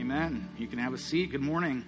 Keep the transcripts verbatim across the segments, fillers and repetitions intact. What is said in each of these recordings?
Amen. You can have a seat. Good morning.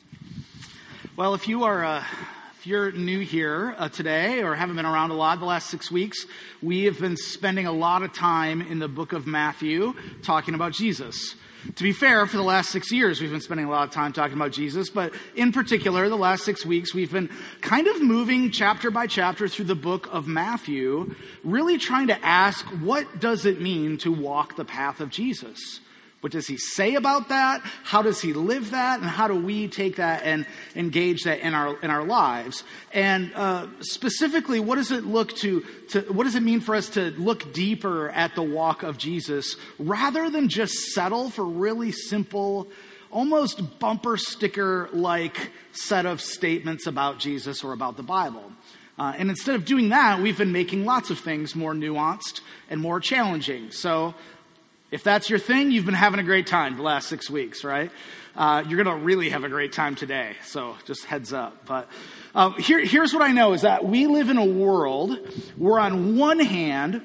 Well, if you are uh, if you're new here uh, today or haven't been around a lot the last six weeks, we have been spending a lot of time in the book of Matthew talking about Jesus. To be fair, for the last six years, we've been spending a lot of time talking about Jesus, but in particular, the last six weeks, we've been kind of moving chapter by chapter through the book of Matthew, really trying to ask, what does it mean to walk the path of Jesus? What does he say about that? How does he live that? And how do we take that and engage that in our in our lives? And uh, specifically, what does it look to, to what does it mean for us to look deeper at the walk of Jesus rather than just settle for really simple, almost bumper sticker like set of statements about Jesus or about the Bible? Uh, and instead of doing that, we've been making lots of things more nuanced and more challenging. So if that's your thing, you've been having a great time the last six weeks, right? Uh, you're going to really have a great time today, so just heads up. But uh, here, here's what I know is that we live in a world where on one hand,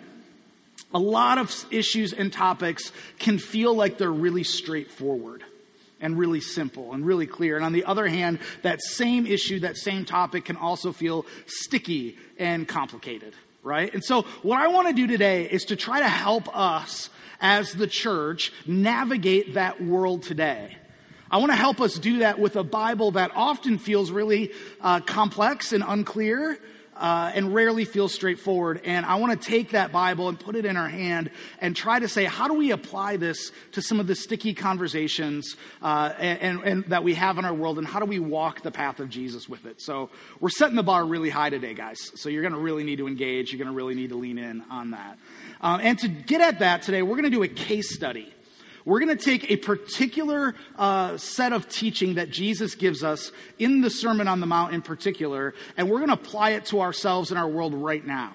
a lot of issues and topics can feel like they're really straightforward and really simple and really clear. And on the other hand, that same issue, that same topic can also feel sticky and complicated, right? And so what I want to do today is to try to help us as the church navigate that world today. I want to help us do that with a Bible that often feels really uh, complex and unclear uh, and rarely feels straightforward. And I want to take that Bible and put it in our hand and try to say, how do we apply this to some of the sticky conversations uh, and, and, and that we have in our world, and how do we walk the path of Jesus with it? So we're setting the bar really high today, guys. So you're going to really need to engage. You're going to really need to lean in on that. Um, and to get at that today, we're going to do a case study. We're going to take a particular uh, set of teaching that Jesus gives us in the Sermon on the Mount in particular, and we're going to apply it to ourselves in our world right now.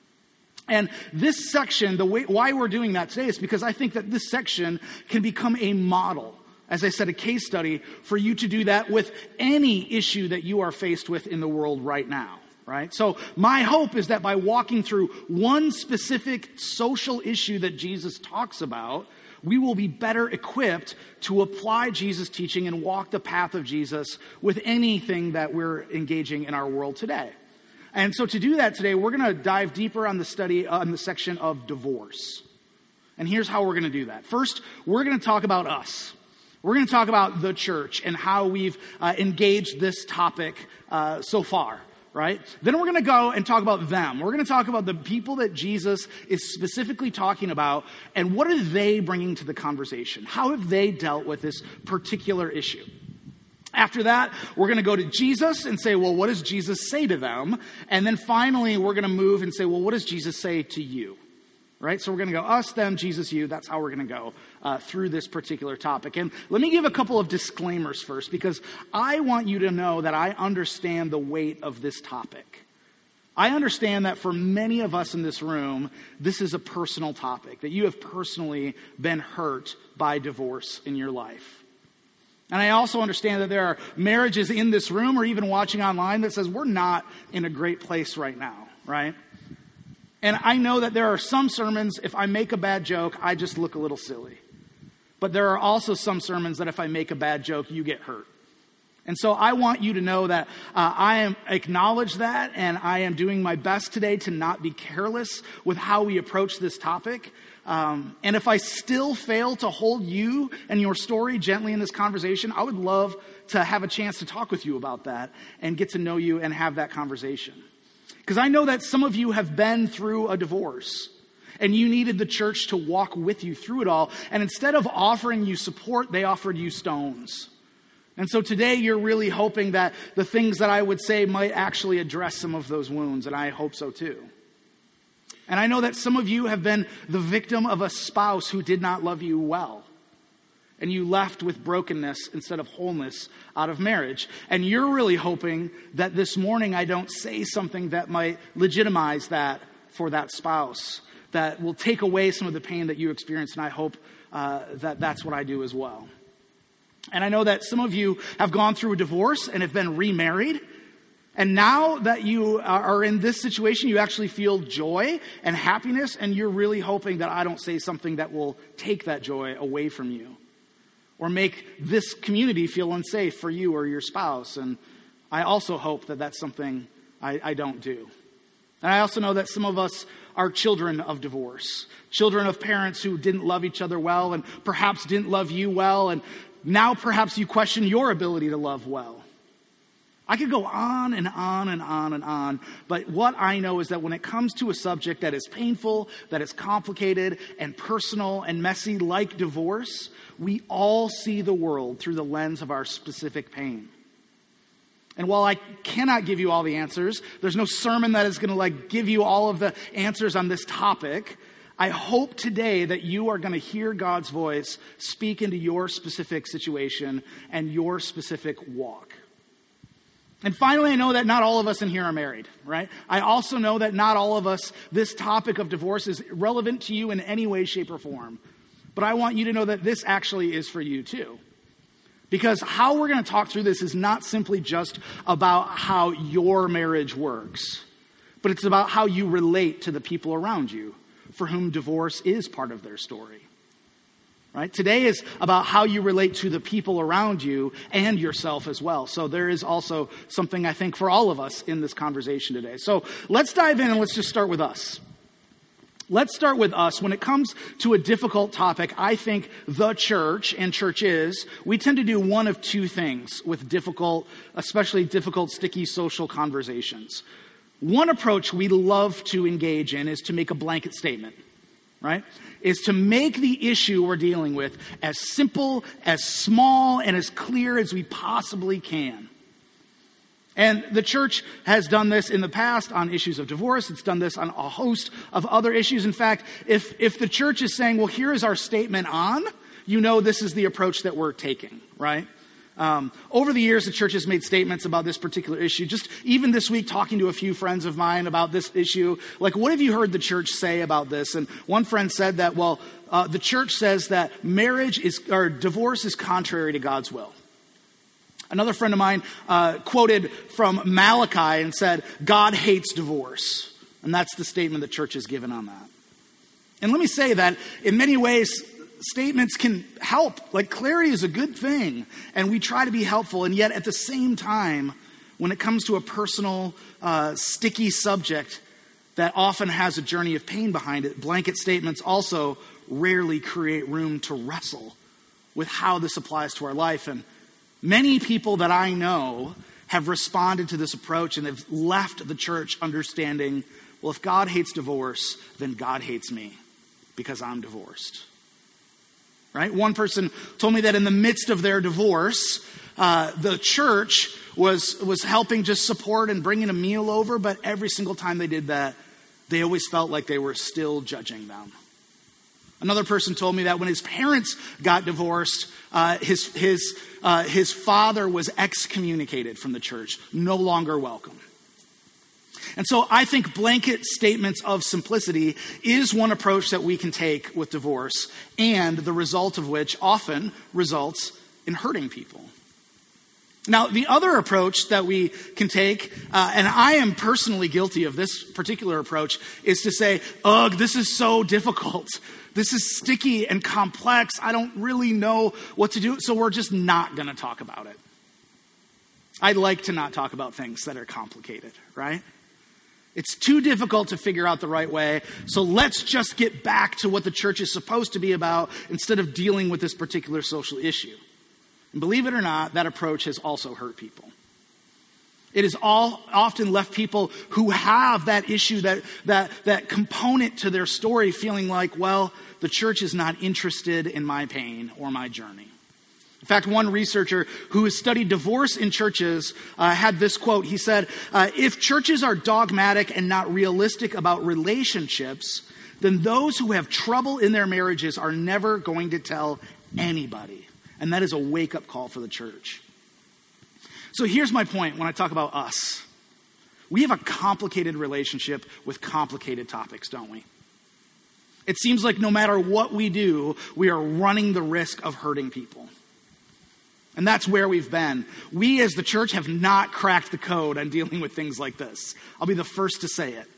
And this section, the way why we're doing that today is because I think that this section can become a model, as I said, a case study for you to do that with any issue that you are faced with in the world right now. Right? So my hope is that by walking through one specific social issue that Jesus talks about, we will be better equipped to apply Jesus' teaching and walk the path of Jesus with anything that we're engaging in our world today. And so to do that today, we're going to dive deeper on the study on the section of divorce. And here's how we're going to do that. First, we're going to talk about us. We're going to talk about the church and how we've uh, engaged this topic uh, so far. Right? Then we're going to go and talk about them. We're going to talk about the people that Jesus is specifically talking about and what are they bringing to the conversation? How have they dealt with this particular issue? After that, we're going to go to Jesus and say, well, what does Jesus say to them? And then finally, we're going to move and say, well, what does Jesus say to you? Right? So we're going to go us, them, Jesus, you. That's how we're going to go uh, through this particular topic. And let me give a couple of disclaimers first, because I want you to know that I understand the weight of this topic. I understand that for many of us in this room, this is a personal topic, that you have personally been hurt by divorce in your life. And I also understand that there are marriages in this room or even watching online that says we're not in a great place right now, right? And I know that there are some sermons, if I make a bad joke, I just look a little silly. But there are also some sermons that if I make a bad joke, you get hurt. And so I want you to know that uh, I am acknowledge that, and I am doing my best today to not be careless with how we approach this topic. Um, and if I still fail to hold you and your story gently in this conversation, I would love to have a chance to talk with you about that and get to know you and have that conversation. Because I know that some of you have been through a divorce and you needed the church to walk with you through it all. And instead of offering you support, they offered you stones. And so today you're really hoping that the things that I would say might actually address some of those wounds. And I hope so too. And I know that some of you have been the victim of a spouse who did not love you well. And you left with brokenness instead of wholeness out of marriage. And you're really hoping that this morning I don't say something that might legitimize that for that spouse, that will take away some of the pain that you experienced. And I hope uh, that that's what I do as well. And I know that some of you have gone through a divorce and have been remarried. And now that you are in this situation, you actually feel joy and happiness. And you're really hoping that I don't say something that will take that joy away from you. or make this community feel unsafe for you or your spouse. And I also hope that that's something I, I don't do. And I also know that some of us are children of divorce, children of parents who didn't love each other well and perhaps didn't love you well, and now perhaps you question your ability to love well. I could go on and on and on and on, but what I know is that when it comes to a subject that is painful, that is complicated and personal and messy like divorce, we all see the world through the lens of our specific pain. And while I cannot give you all the answers, there's no sermon that is going to like give you all of the answers on this topic. I hope today that you are going to hear God's voice speak into your specific situation and your specific walk. And finally, I know that not all of us in here are married, right? I also know that not all of us, this topic of divorce is relevant to you in any way, shape, or form. But I want you to know that this actually is for you too. Because how we're going to talk through this is not simply just about how your marriage works, but it's about how you relate to the people around you for whom divorce is part of their story. Right? Today is about how you relate to the people around you and yourself as well. So there is also something, I think, for all of us in this conversation today. So let's dive in and let's just start with us. Let's start with us. When it comes to a difficult topic, I think the church and churches, we tend to do one of two things with difficult, especially difficult, sticky social conversations. One approach we love to engage in is to make a blanket statement, right? Is to make the issue we're dealing with as simple, as small, and as clear as we possibly can. And the church has done this in the past on issues of divorce. It's done this on a host of other issues. In fact, if, if the church is saying, well, here is our statement on, you know this is the approach that we're taking, right? Um, over the years, the church has made statements about this particular issue. Just even this week, talking to a few friends of mine about this issue, like, what have you heard the church say about this? And one friend said that, well, uh, the church says that marriage is, or divorce is contrary to God's will. Another friend of mine uh, quoted from Malachi and said, God hates divorce. And that's the statement the church has given on that. And let me say that in many ways, statements can help. Like, clarity is a good thing, and we try to be helpful. And yet at the same time, when it comes to a personal, uh, sticky subject that often has a journey of pain behind it, blanket statements also rarely create room to wrestle with how this applies to our life. And many people that I know have responded to this approach and have left the church understanding, well, if God hates divorce, then God hates me because I'm divorced. Right? One person told me that in the midst of their divorce, uh, the church was was helping just support and bringing a meal over, but every single time they did that, they always felt like they were still judging them. Another person told me that when his parents got divorced, uh, his his uh, his father was excommunicated from the church, no longer welcome. And so I think blanket statements of simplicity is one approach that we can take with divorce, and the result of which often results in hurting people. Now, the other approach that we can take, uh, and I am personally guilty of this particular approach, is to say, ugh, this is so difficult. This is sticky and complex. I don't really know what to do, so we're just not going to talk about it. I'd like to not talk about things that are complicated, right? It's too difficult to figure out the right way, so let's just get back to what the church is supposed to be about instead of dealing with this particular social issue. And believe it or not, that approach has also hurt people. It has all often left people who have that issue, that, that, that component to their story, feeling like, well, the church is not interested in my pain or my journey. In fact, one researcher who has studied divorce in churches uh, had this quote. He said, uh, if churches are dogmatic and not realistic about relationships, then those who have trouble in their marriages are never going to tell anybody. And that is a wake-up call for the church. So here's my point when I talk about us. We have a complicated relationship with complicated topics, don't we? It seems like no matter what we do, we are running the risk of hurting people. And that's where we've been. We as the church have not cracked the code on dealing with things like this. I'll be the first to say it.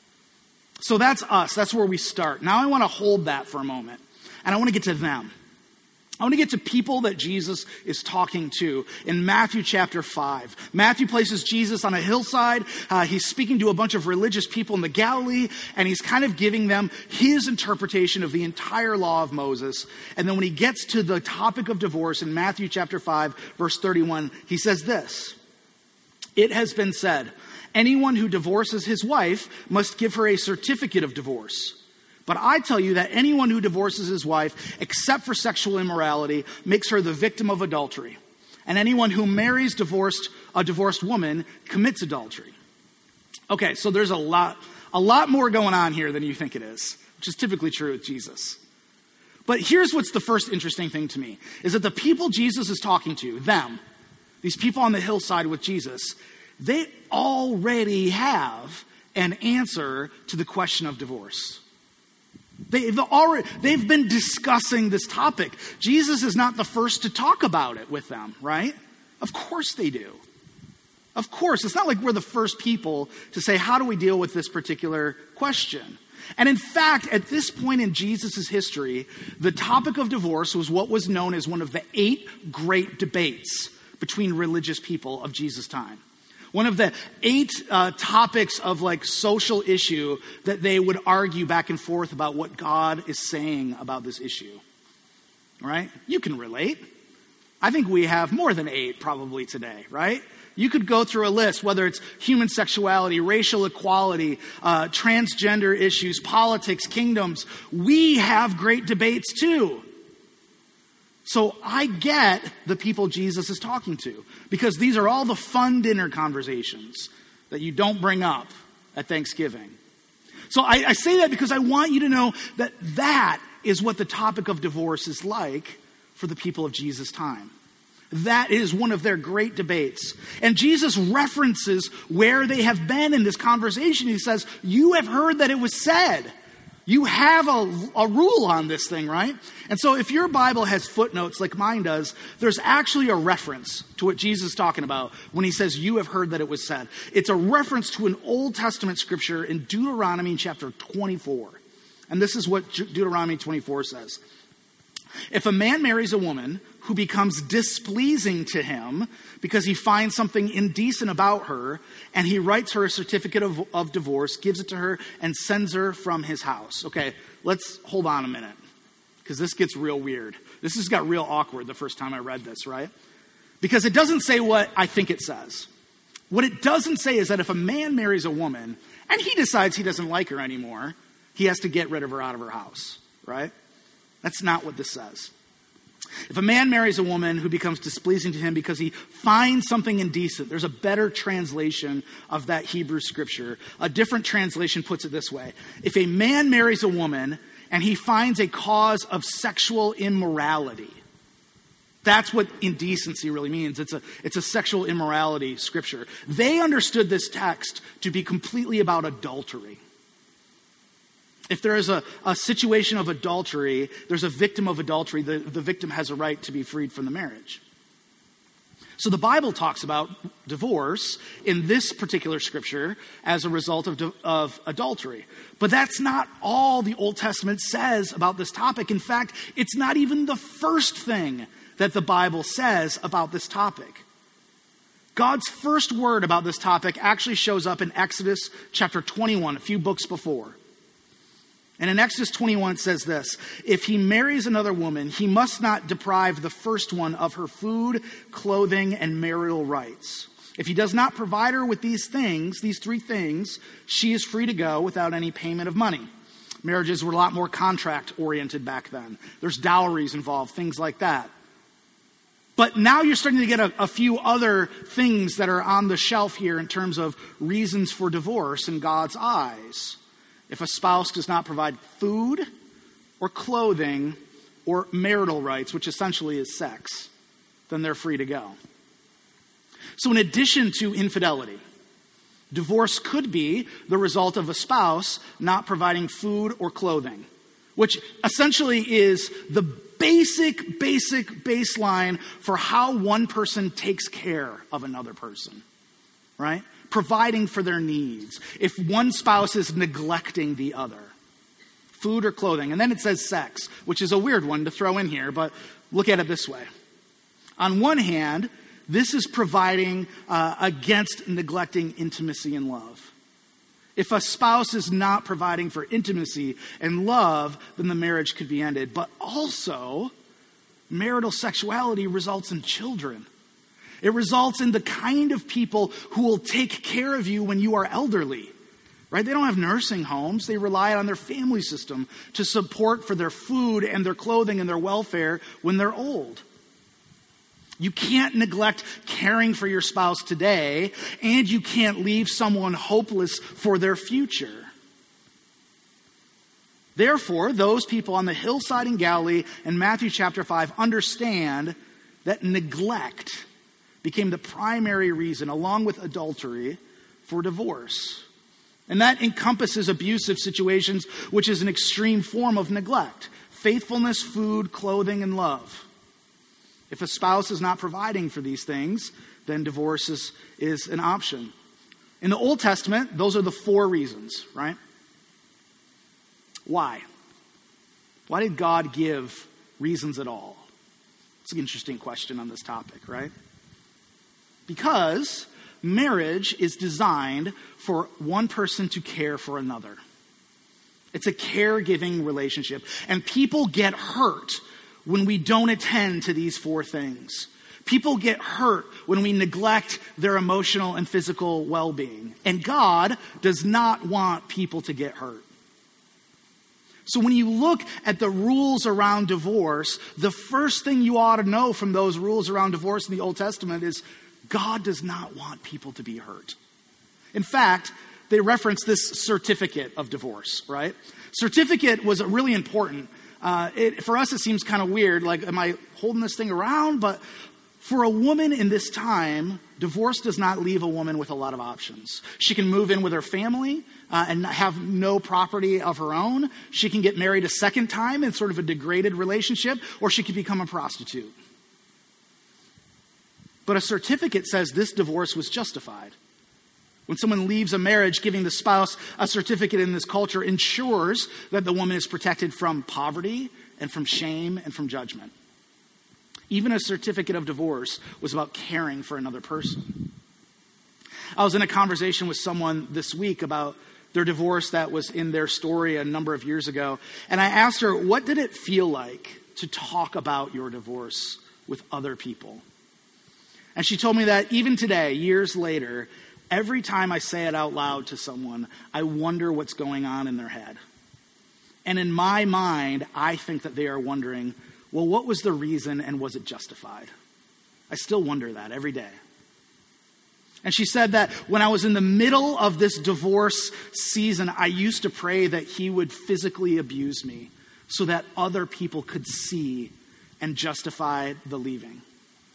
So that's us. That's where we start. Now I want to hold that for a moment. And I want to get to them. I want to get to people that Jesus is talking to in Matthew chapter five. Matthew places Jesus on a hillside. Uh, he's speaking to a bunch of religious people in the Galilee, and he's kind of giving them his interpretation of the entire law of Moses. And then when he gets to the topic of divorce in Matthew chapter five, verse thirty-one, he says this: "It has been said, anyone who divorces his wife must give her a certificate of divorce. But I tell you that anyone who divorces his wife, except for sexual immorality, makes her the victim of adultery. And anyone who marries divorced a divorced woman commits adultery." Okay, so there's a lot, a lot more going on here than you think it is, which is typically true with Jesus. But here's what's the first interesting thing to me, is that the people Jesus is talking to, them, these people on the hillside with Jesus, they already have an answer to the question of divorce. They've already, they've been discussing this topic. Jesus is not the first to talk about it with them, right? Of course they do. Of course. It's not like we're the first people to say, how do we deal with this particular question? And in fact, at this point in Jesus' history, the topic of divorce was what was known as one of the eight great debates between religious people of Jesus' time. One of the eight uh, topics of like social issue that they would argue back and forth about what God is saying about this issue. Right? You can relate. I think we have more than eight probably today, right? You could go through a list, whether it's human sexuality, racial equality, uh, transgender issues, politics, kingdoms. We have great debates too. So I get the people Jesus is talking to, because these are all the fun dinner conversations that you don't bring up at Thanksgiving. So I, I say that because I want you to know that that is what the topic of divorce is like for the people of Jesus' time. That is one of their great debates. And Jesus references where they have been in this conversation. He says, you have heard that it was said. You have a, a rule on this thing, right? And so if your Bible has footnotes like mine does, there's actually a reference to what Jesus is talking about when he says, you have heard that it was said. It's a reference to an Old Testament scripture in Deuteronomy chapter twenty-four. And this is what Deuteronomy twenty-four says. If a man marries a woman who becomes displeasing to him because he finds something indecent about her, and he writes her a certificate of, of divorce, gives it to her, and sends her from his house. Okay, let's hold on a minute, because this gets real weird. This has got real awkward the first time I read this, right? Because it doesn't say what I think it says. What it doesn't say is that if a man marries a woman, and he decides he doesn't like her anymore, he has to get rid of her out of her house, right? That's not what this says. If a man marries a woman who becomes displeasing to him because he finds something indecent, there's a better translation of that Hebrew scripture. A different translation puts it this way. If a man marries a woman and he finds a cause of sexual immorality, that's what indecency really means. It's a, it's a sexual immorality scripture. They understood this text to be completely about adultery. If there is a, a situation of adultery, there's a victim of adultery, the, the victim has a right to be freed from the marriage. So the Bible talks about divorce in this particular scripture as a result of, of adultery. But that's not all the Old Testament says about this topic. In fact, it's not even the first thing that the Bible says about this topic. God's first word about this topic actually shows up in Exodus chapter twenty-one, a few books before. And in Exodus twenty-one, it says this: if he marries another woman, he must not deprive the first one of her food, clothing, and marital rights. If he does not provide her with these things, these three things, she is free to go without any payment of money. Marriages were a lot more contract-oriented back then. There's dowries involved, things like that. But now you're starting to get a, a few other things that are on the shelf here in terms of reasons for divorce in God's eyes. If a spouse does not provide food or clothing or marital rights, which essentially is sex, then they're free to go. So in addition to infidelity, divorce could be the result of a spouse not providing food or clothing, which essentially is the basic, basic baseline for how one person takes care of another person, right? Providing for their needs. If one spouse is neglecting the other, food or clothing. And then it says sex, which is a weird one to throw in here, but look at it this way. On one hand, this is providing uh, against neglecting intimacy and love. If a spouse is not providing for intimacy and love, then the marriage could be ended. But also, marital sexuality results in children. It results in the kind of people who will take care of you when you are elderly. Right? They don't have nursing homes. They rely on their family system to support for their food and their clothing and their welfare when they're old. You can't neglect caring for your spouse today, and you can't leave someone hopeless for their future. Therefore, those people on the hillside in Galilee in Matthew chapter five understand that neglect became the primary reason, along with adultery, for divorce. And that encompasses abusive situations, which is an extreme form of neglect. Faithfulness, food, clothing, and love. If a spouse is not providing for these things, then divorce is, is an option. In the Old Testament, those are the four reasons, right? Why? Why did God give reasons at all? It's an interesting question on this topic, right? Because marriage is designed for one person to care for another. It's a caregiving relationship. And people get hurt when we don't attend to these four things. People get hurt when we neglect their emotional and physical well-being. And God does not want people to get hurt. So when you look at the rules around divorce, the first thing you ought to know from those rules around divorce in the Old Testament is God does not want people to be hurt. In fact, they reference this certificate of divorce, right? Certificate was really important. Uh, it, for us, it seems kind of weird. Like, am I holding this thing around? But for a woman in this time, divorce does not leave a woman with a lot of options. She can move in with her family uh, and have no property of her own. She can get married a second time in sort of a degraded relationship, or she could become a prostitute. But a certificate says this divorce was justified. When someone leaves a marriage, giving the spouse a certificate in this culture ensures that the woman is protected from poverty and from shame and from judgment. Even a certificate of divorce was about caring for another person. I was in a conversation with someone this week about their divorce that was in their story a number of years ago. And I asked her, what did it feel like to talk about your divorce with other people? And she told me that even today, years later, every time I say it out loud to someone, I wonder what's going on in their head. And in my mind, I think that they are wondering, well, what was the reason and was it justified? I still wonder that every day. And she said that when I was in the middle of this divorce season, I used to pray that he would physically abuse me so that other people could see and justify the leaving.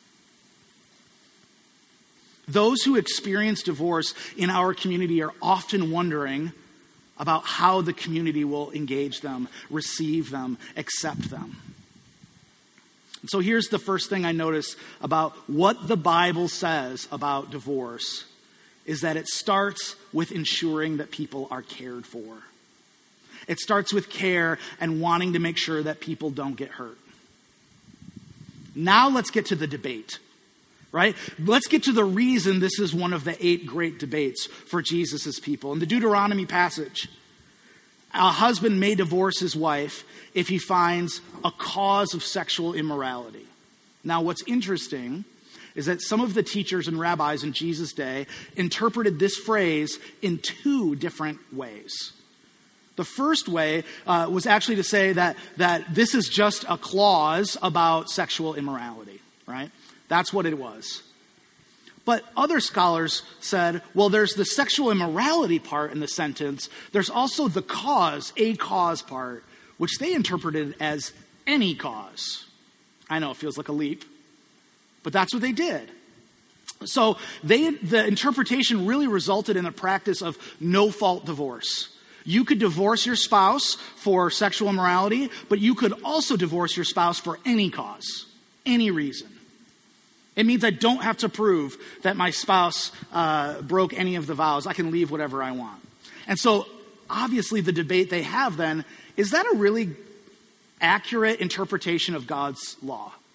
Those who experience divorce in our community are often wondering about how the community will engage them, receive them, accept them. And so here's the first thing I notice about what the Bible says about divorce is that it starts with ensuring that people are cared for. It starts with care and wanting to make sure that people don't get hurt. Now let's get to the debate. Right? Let's get to the reason this is one of the eight great debates for Jesus' people. In the Deuteronomy passage, a husband may divorce his wife if he finds a cause of sexual immorality. Now, what's interesting is that some of the teachers and rabbis in Jesus' day interpreted this phrase in two different ways. The first way uh, was actually to say that, that this is just a clause about sexual immorality, right? That's what it was. But other scholars said, well, there's the sexual immorality part in the sentence. There's also the cause, a cause part, which they interpreted as any cause. I know it feels like a leap, but that's what they did. So they, the interpretation really resulted in a practice of no-fault divorce. You could divorce your spouse for sexual immorality, but you could also divorce your spouse for any cause, any reason. It means I don't have to prove that my spouse uh, broke any of the vows. I can leave whatever I want. And so, obviously, the debate they have then, is that a really accurate interpretation of God's law?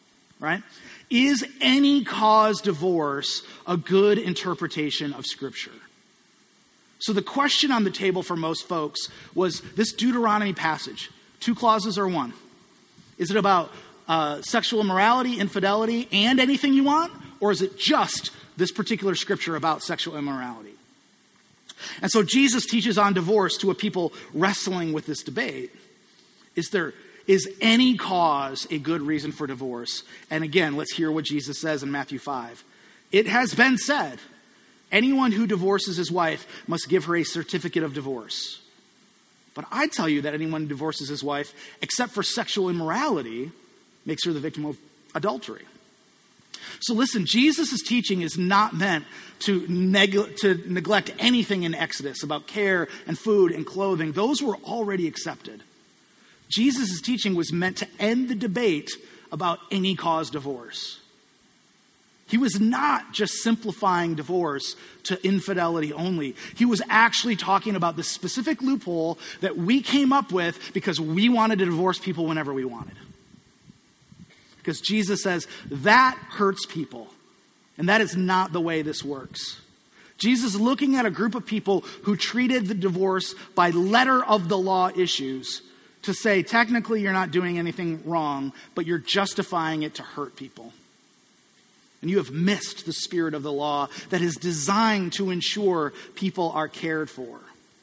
right? Is any cause divorce a good interpretation of Scripture? So the question on the table for most folks was this Deuteronomy passage. Two clauses or one? Is it about uh, sexual immorality, infidelity, and anything you want? Or is it just this particular scripture about sexual immorality? And so Jesus teaches on divorce to a people wrestling with this debate. Is there, is any cause a good reason for divorce? And again, let's hear what Jesus says in Matthew five. It has been said, anyone who divorces his wife must give her a certificate of divorce. But I tell you that anyone who divorces his wife, except for sexual immorality, makes her the victim of adultery. So listen, Jesus' teaching is not meant to, neg- to neglect anything in Exodus about care and food and clothing. Those were already accepted. Jesus' teaching was meant to end the debate about any cause divorce. He was not just simplifying divorce to infidelity only. He was actually talking about the specific loophole that we came up with because we wanted to divorce people whenever we wanted. Because Jesus says that hurts people. And that is not the way this works. Jesus is looking at a group of people who treated the divorce by letter of the law issues to say, technically you're not doing anything wrong, but you're justifying it to hurt people. And you have missed the spirit of the law that is designed to ensure people are cared for.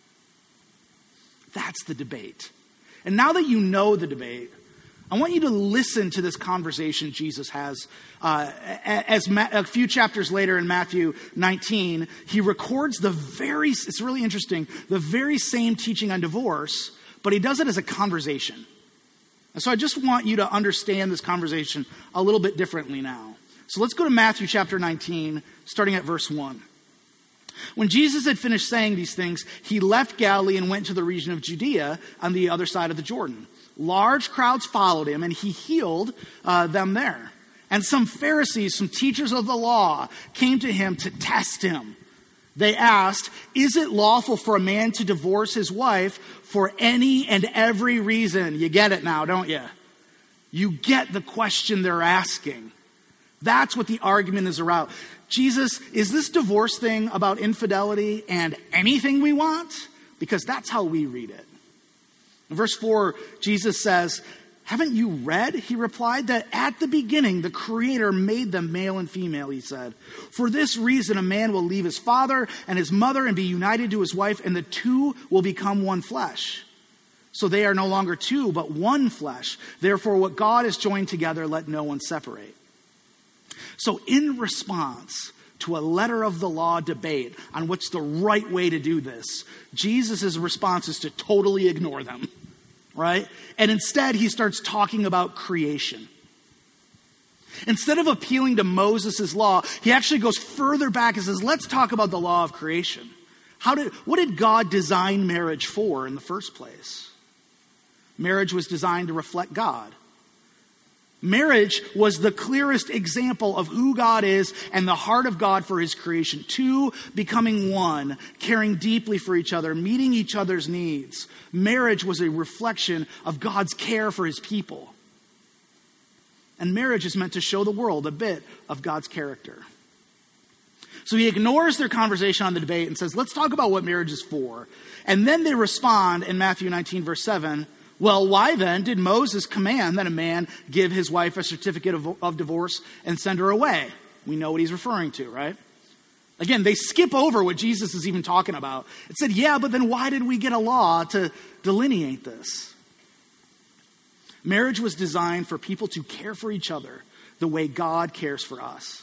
That's the debate. And now that you know the debate, I want you to listen to this conversation Jesus has. Uh, as Ma- a few chapters later in Matthew nineteen, he records the very, it's really interesting, the very same teaching on divorce, but he does it as a conversation. And so I just want you to understand this conversation a little bit differently now. So let's go to Matthew chapter nineteen, starting at verse one. When Jesus had finished saying these things, he left Galilee and went to the region of Judea on the other side of the Jordan. Large crowds followed him, and he healed uh, them there. And some Pharisees, some teachers of the law, came to him to test him. They asked, is it lawful for a man to divorce his wife for any and every reason? You get it now, don't you? You get the question they're asking. That's what the argument is about. Jesus, is this divorce thing about infidelity and anything we want? Because that's how we read it. In verse four, Jesus says, haven't you read, he replied, that at the beginning the Creator made them male and female, he said. For this reason a man will leave his father and his mother and be united to his wife, and the two will become one flesh. So they are no longer two, but one flesh. Therefore what God has joined together, let no one separate. So in response to a letter of the law debate on what's the right way to do this, Jesus' response is to totally ignore them, right? And instead he starts talking about creation. Instead of appealing to Moses' law, he actually goes further back and says, let's talk about the law of creation. How did, what did God design marriage for in the first place? Marriage was designed to reflect God. Marriage was the clearest example of who God is and the heart of God for his creation. Two becoming one, caring deeply for each other, meeting each other's needs. Marriage was a reflection of God's care for his people. And marriage is meant to show the world a bit of God's character. So he ignores their conversation on the debate and says, let's talk about what marriage is for. And then they respond in Matthew nineteen, verse seven, well, why then did Moses command that a man give his wife a certificate of, of divorce and send her away? We know what he's referring to, right? Again, they skip over what Jesus is even talking about. It said, yeah, but then why did we get a law to delineate this? Marriage was designed for people to care for each other the way God cares for us.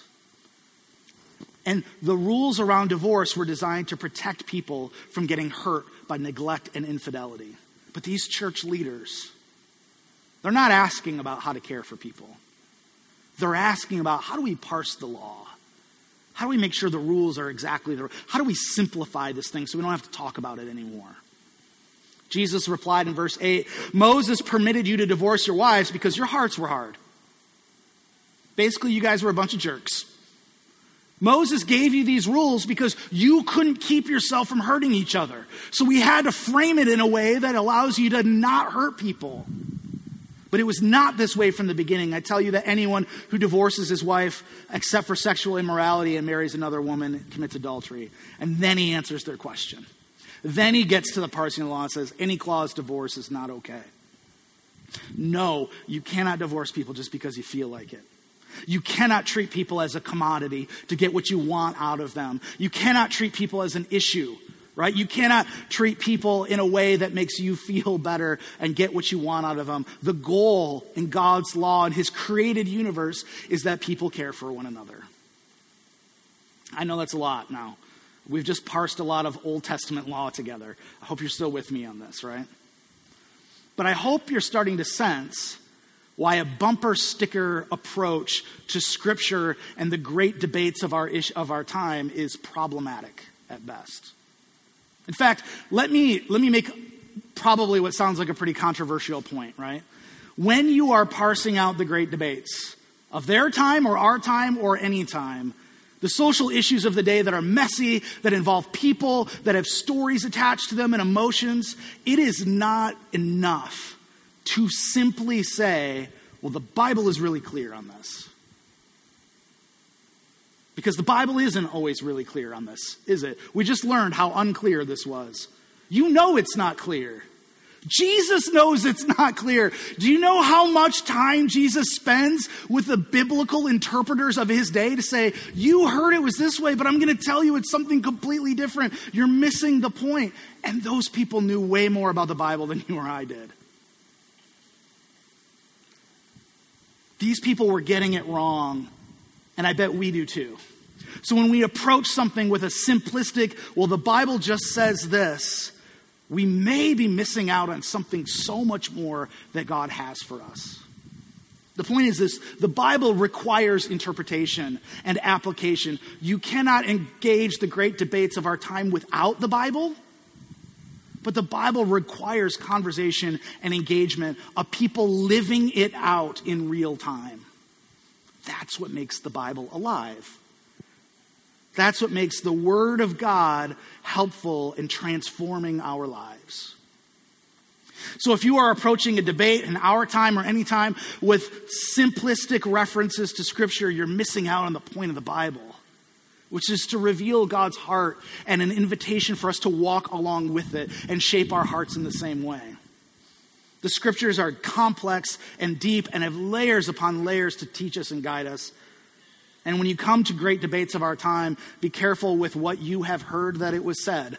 And the rules around divorce were designed to protect people from getting hurt by neglect and infidelity. But these church leaders, they're not asking about how to care for people. They're asking about how do we parse the law? How do we make sure the rules are exactly the, how do we simplify this thing so we don't have to talk about it anymore? Jesus replied in verse eight, Moses permitted you to divorce your wives because your hearts were hard. Basically, you guys were a bunch of jerks. Moses gave you these rules because you couldn't keep yourself from hurting each other. So we had to frame it in a way that allows you to not hurt people. But it was not this way from the beginning. I tell you that anyone who divorces his wife except for sexual immorality and marries another woman commits adultery. And then he answers their question. Then he gets to the parsing of the law and says, any clause divorce is not okay. No, you cannot divorce people just because you feel like it. You cannot treat people as a commodity to get what you want out of them. You cannot treat people as an issue, right? You cannot treat people in a way that makes you feel better and get what you want out of them. The goal in God's law and his created universe is that people care for one another. I know that's a lot now. We've just parsed a lot of Old Testament law together. I hope you're still with me on this, right? But I hope you're starting to sense why a bumper sticker approach to Scripture and the great debates of our ish, of our time is problematic at best. In fact, let me let me make probably what sounds like a pretty controversial point, right? When you are parsing out the great debates of their time or our time or any time, the social issues of the day that are messy, that involve people, that have stories attached to them and emotions, it is not enough to simply say, well, the Bible is really clear on this. Because the Bible isn't always really clear on this, is it? We just learned how unclear this was. You know it's not clear. Jesus knows it's not clear. Do you know how much time Jesus spends with the biblical interpreters of his day to say, you heard it was this way, but I'm going to tell you it's something completely different. You're missing the point. And those people knew way more about the Bible than you or I did. These people were getting it wrong, and I bet we do too. So when we approach something with a simplistic, well, the Bible just says this, we may be missing out on something so much more that God has for us. The point is this, the Bible requires interpretation and application. You cannot engage the great debates of our time without the Bible. But the Bible requires conversation and engagement of people living it out in real time. That's what makes the Bible alive. That's what makes the Word of God helpful in transforming our lives. So if you are approaching a debate in our time or any time with simplistic references to Scripture, you're missing out on the point of the Bible, which is to reveal God's heart and an invitation for us to walk along with it and shape our hearts in the same way. The Scriptures are complex and deep and have layers upon layers to teach us and guide us. And when you come to great debates of our time, be careful with what you have heard that it was said.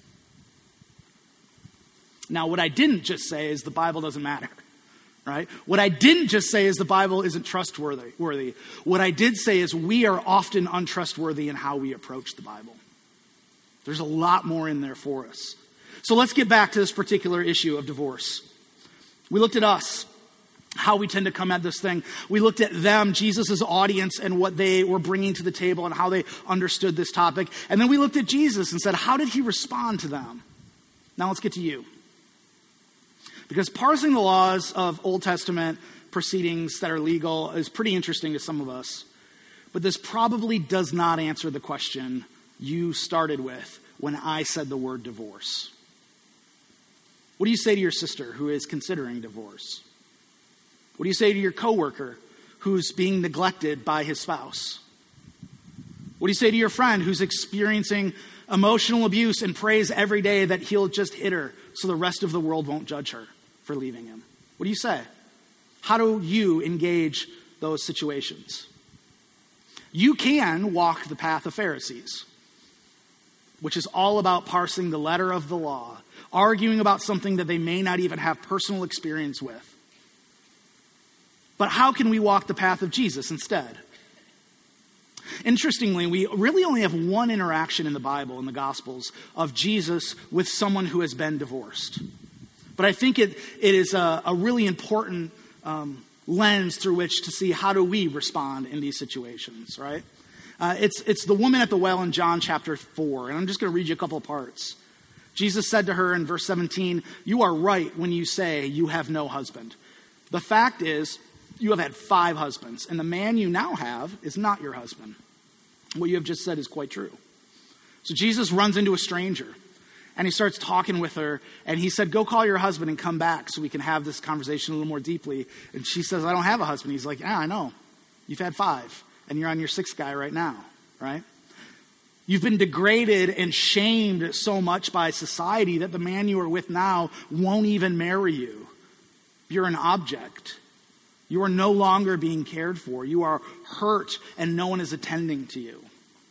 Now, what I didn't just say is the Bible doesn't matter. Right? What I didn't just say is the Bible isn't trustworthy. Worthy. What I did say is we are often untrustworthy in how we approach the Bible. There's a lot more in there for us. So let's get back to this particular issue of divorce. We looked at us, how we tend to come at this thing. We looked at them, Jesus' audience, and what they were bringing to the table and how they understood this topic. And then we looked at Jesus and said, how did he respond to them? Now let's get to you. Because parsing the laws of Old Testament proceedings that are legal is pretty interesting to some of us. But this probably does not answer the question you started with when I said the word divorce. What do you say to your sister who is considering divorce? What do you say to your coworker who's being neglected by his spouse? What do you say to your friend who's experiencing emotional abuse and prays every day that he'll just hit her so the rest of the world won't judge her for leaving him? What do you say? How do you engage those situations? You can walk the path of Pharisees, which is all about parsing the letter of the law, arguing about something that they may not even have personal experience with. But how can we walk the path of Jesus instead? Interestingly, we really only have one interaction in the Bible, in the Gospels, of Jesus with someone who has been divorced. But I think it, it is a, a really important um, lens through which to see how do we respond in these situations, right? Uh, it's, it's the woman at the well in John chapter four, and I'm just going to read you a couple of parts. Jesus said to her in verse seventeen, "You are right when you say you have no husband. The fact is, you have had five husbands, and the man you now have is not your husband. What you have just said is quite true." So Jesus runs into a stranger, And he starts talking with her, and he said, go call your husband and come back so we can have this conversation a little more deeply. And she says, I don't have a husband. He's like, yeah, I know. You've had five, and you're on your sixth guy right now, right? You've been degraded and shamed so much by society that the man you are with now won't even marry you. You're an object. You are no longer being cared for. You are hurt, and no one is attending to you.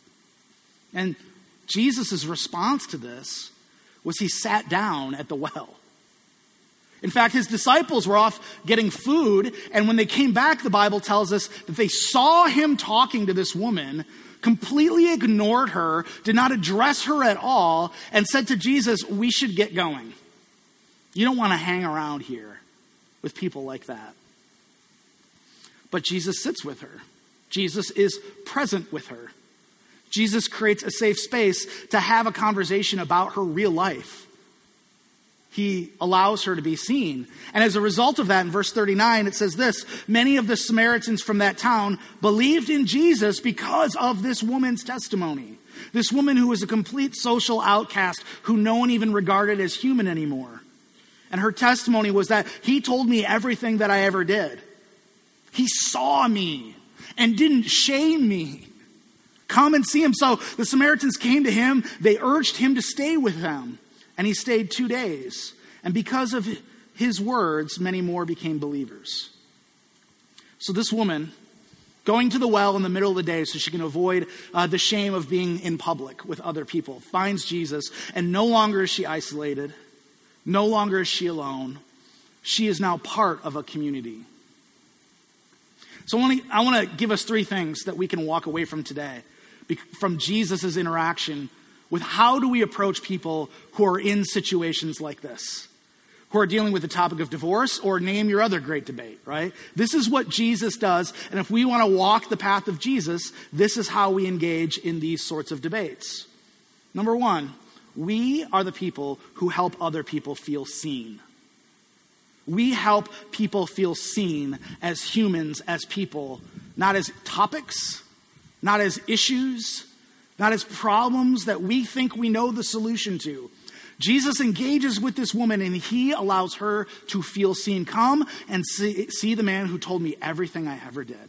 And Jesus' response to this was he sat down at the well. In fact, his disciples were off getting food, and when they came back, the Bible tells us that they saw him talking to this woman, completely ignored her, did not address her at all, and said to Jesus, we should get going. You don't want to hang around here with people like that. But Jesus sits with her. Jesus is present with her. Jesus creates a safe space to have a conversation about her real life. He allows her to be seen. And as a result of that, in verse thirty-nine, it says this, many of the Samaritans from that town believed in Jesus because of this woman's testimony. This woman who was a complete social outcast, who no one even regarded as human anymore. And her testimony was that he told me everything that I ever did. He saw me and didn't shame me. Come and see him. So the Samaritans came to him. They urged him to stay with them. And he stayed two days. And because of his words, many more became believers. So this woman, going to the well in the middle of the day so she can avoid uh, the shame of being in public with other people, finds Jesus. And no longer is she isolated. No longer is she alone. She is now part of a community. So I want to, I want to give us three things that we can walk away from today, from Jesus' interaction with how do we approach people who are in situations like this, who are dealing with the topic of divorce, or name your other great debate, right? This is what Jesus does, and if we want to walk the path of Jesus, this is how we engage in these sorts of debates. Number one, we are the people who help other people feel seen. We help people feel seen as humans, as people, not as topics, not as issues, not as problems that we think we know the solution to. Jesus engages with this woman and he allows her to feel seen. Come and see, see the man who told me everything I ever did.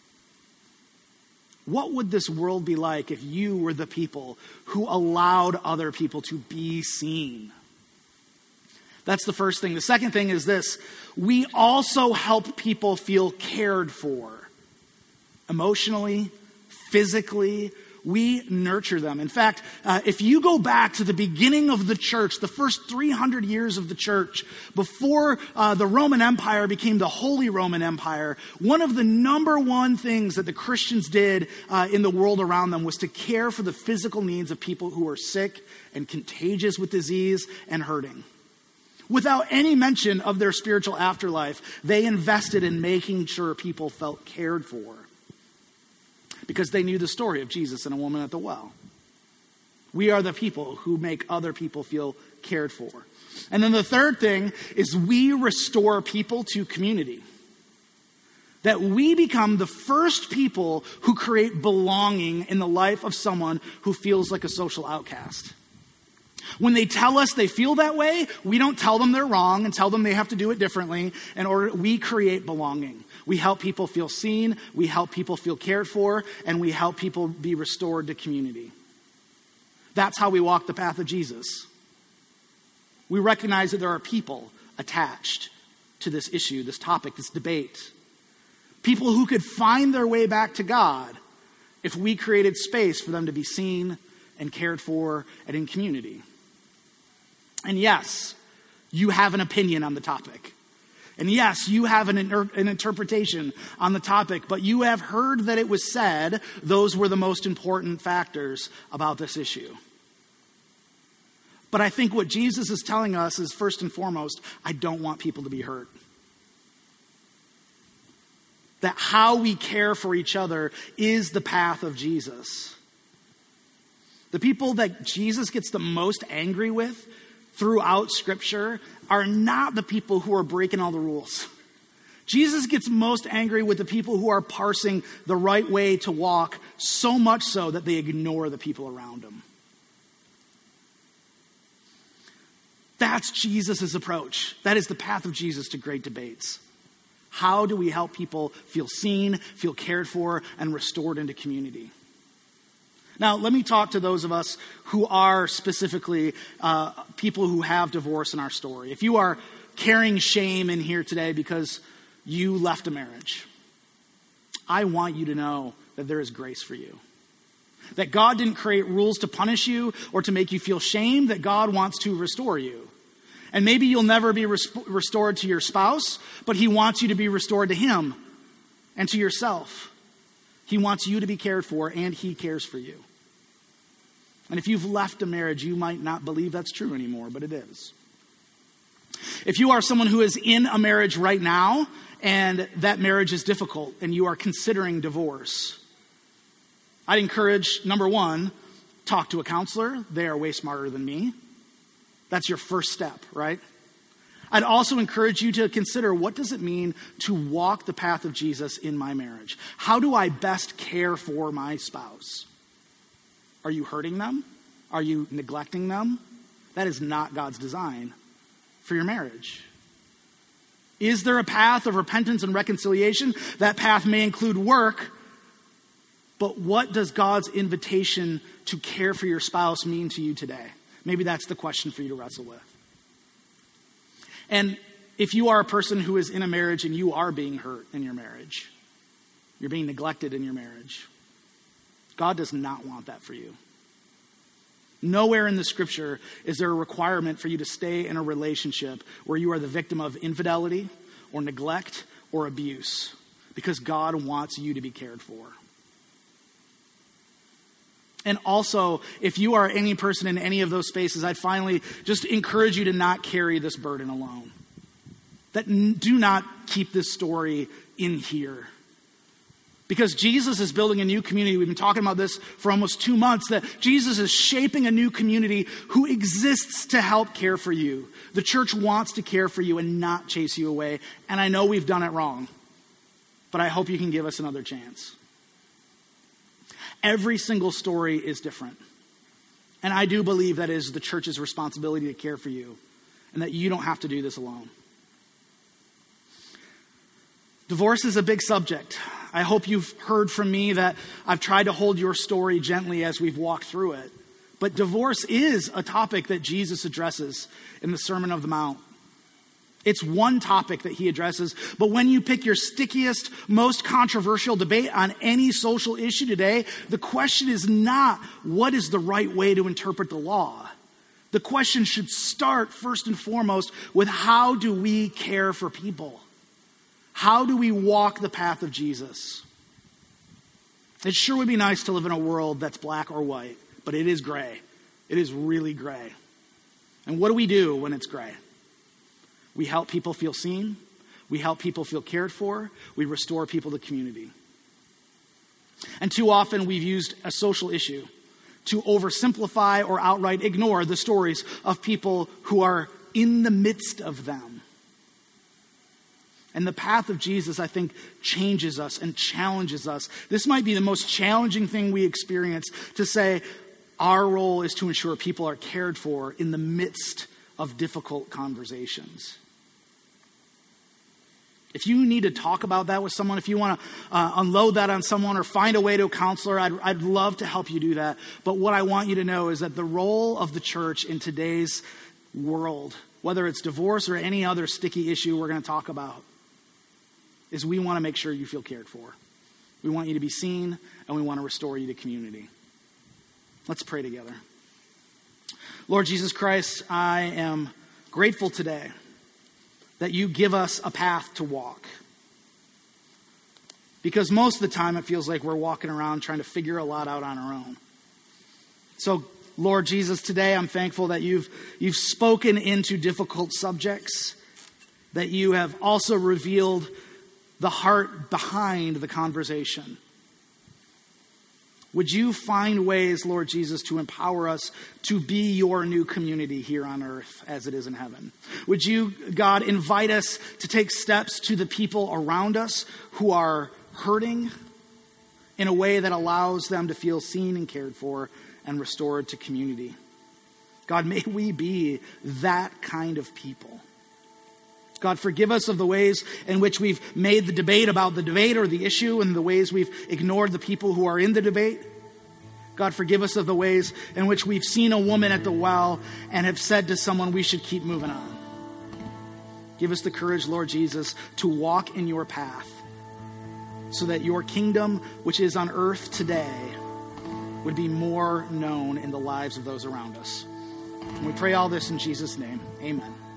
What would this world be like if you were the people who allowed other people to be seen? That's the first thing. The second thing is this. We also help people feel cared for. Emotionally, physically, we nurture them. In fact, uh, if you go back to the beginning of the church, the first three hundred years of the church, before uh, the Roman Empire became the Holy Roman Empire, one of the number one things that the Christians did uh, in the world around them was to care for the physical needs of people who were sick and contagious with disease and hurting. Without any mention of their spiritual afterlife, they invested in making sure people felt cared for, because they knew the story of Jesus and a woman at the well. We are the people who make other people feel cared for. And then the third thing is we restore people to community. That we become the first people who create belonging in the life of someone who feels like a social outcast. When they tell us they feel that way, we don't tell them they're wrong and tell them they have to do it differently. In order, we create belonging. We help people feel seen, we help people feel cared for, and we help people be restored to community. That's how we walk the path of Jesus. We recognize that there are people attached to this issue, this topic, this debate. People who could find their way back to God if we created space for them to be seen and cared for and in community. And yes, you have an opinion on the topic. And yes, you have an, inter- an interpretation on the topic, but you have heard that it was said those were the most important factors about this issue. But I think what Jesus is telling us is, first and foremost, I don't want people to be hurt. That how we care for each other is the path of Jesus. The people that Jesus gets the most angry with throughout Scripture are not the people who are breaking all the rules. Jesus gets most angry with the people who are parsing the right way to walk, so much so that they ignore the people around them. That's Jesus' approach. That is the path of Jesus to great debates. How do we help people feel seen, feel cared for, and restored into community? Now, let me talk to those of us who are specifically uh, people who have divorce in our story. If you are carrying shame in here today because you left a marriage, I want you to know that there is grace for you. That God didn't create rules to punish you or to make you feel shame, that God wants to restore you. And maybe you'll never be res- restored to your spouse, but he wants you to be restored to him and to yourself. He wants you to be cared for, and he cares for you. And if you've left a marriage, you might not believe that's true anymore, but it is. If you are someone who is in a marriage right now, and that marriage is difficult, and you are considering divorce, I'd encourage, number one, talk to a counselor. They are way smarter than me. That's your first step, right? I'd also encourage you to consider, what does it mean to walk the path of Jesus in my marriage? How do I best care for my spouse? Are you hurting them? Are you neglecting them? That is not God's design for your marriage. Is there a path of repentance and reconciliation? That path may include work, but what does God's invitation to care for your spouse mean to you today? Maybe that's the question for you to wrestle with. And if you are a person who is in a marriage and you are being hurt in your marriage, you're being neglected in your marriage, God does not want that for you. Nowhere in the scripture is there a requirement for you to stay in a relationship where you are the victim of infidelity or neglect or abuse, because God wants you to be cared for. And also, if you are any person in any of those spaces, I'd finally just encourage you to not carry this burden alone. That n- do not keep this story in here. Because Jesus is building a new community. We've been talking about this for almost two months, that Jesus is shaping a new community who exists to help care for you. The church wants to care for you and not chase you away. And I know we've done it wrong, but I hope you can give us another chance. Every single story is different. And I do believe that is the church's responsibility to care for you, and that you don't have to do this alone. Divorce is a big subject. I hope you've heard from me that I've tried to hold your story gently as we've walked through it. But divorce is a topic that Jesus addresses in the Sermon on the Mount. It's one topic that he addresses, but when you pick your stickiest, most controversial debate on any social issue today, the question is not what is the right way to interpret the law. The question should start first and foremost with, how do we care for people? How do we walk the path of Jesus? It sure would be nice to live in a world that's black or white, but it is gray. It is really gray. And what do we do when it's gray? We help people feel seen. We help people feel cared for. We restore people to community. And too often we've used a social issue to oversimplify or outright ignore the stories of people who are in the midst of them. And the path of Jesus, I think, changes us and challenges us. This might be the most challenging thing we experience, to say our role is to ensure people are cared for in the midst of difficult conversations. If you need to talk about that with someone, if you want to uh, unload that on someone or find a way to a counselor, I'd, I'd love to help you do that. But what I want you to know is that the role of the church in today's world, whether it's divorce or any other sticky issue we're going to talk about, is we want to make sure you feel cared for. We want you to be seen, and we want to restore you to community. Let's pray together. Lord Jesus Christ, I am grateful today that you give us a path to walk. Because most of the time it feels like we're walking around trying to figure a lot out on our own. So, Lord Jesus, today I'm thankful that you've, you've spoken into difficult subjects, that you have also revealed the heart behind the conversation. Would you find ways, Lord Jesus, to empower us to be your new community here on earth as it is in heaven? Would you, God, invite us to take steps to the people around us who are hurting in a way that allows them to feel seen and cared for and restored to community? God, may we be that kind of people. God, forgive us of the ways in which we've made the debate about the debate or the issue and the ways we've ignored the people who are in the debate. God, forgive us of the ways in which we've seen a woman at the well and have said to someone, we should keep moving on. Give us the courage, Lord Jesus, to walk in your path so that your kingdom, which is on earth today, would be more known in the lives of those around us. And we pray all this in Jesus' name. Amen.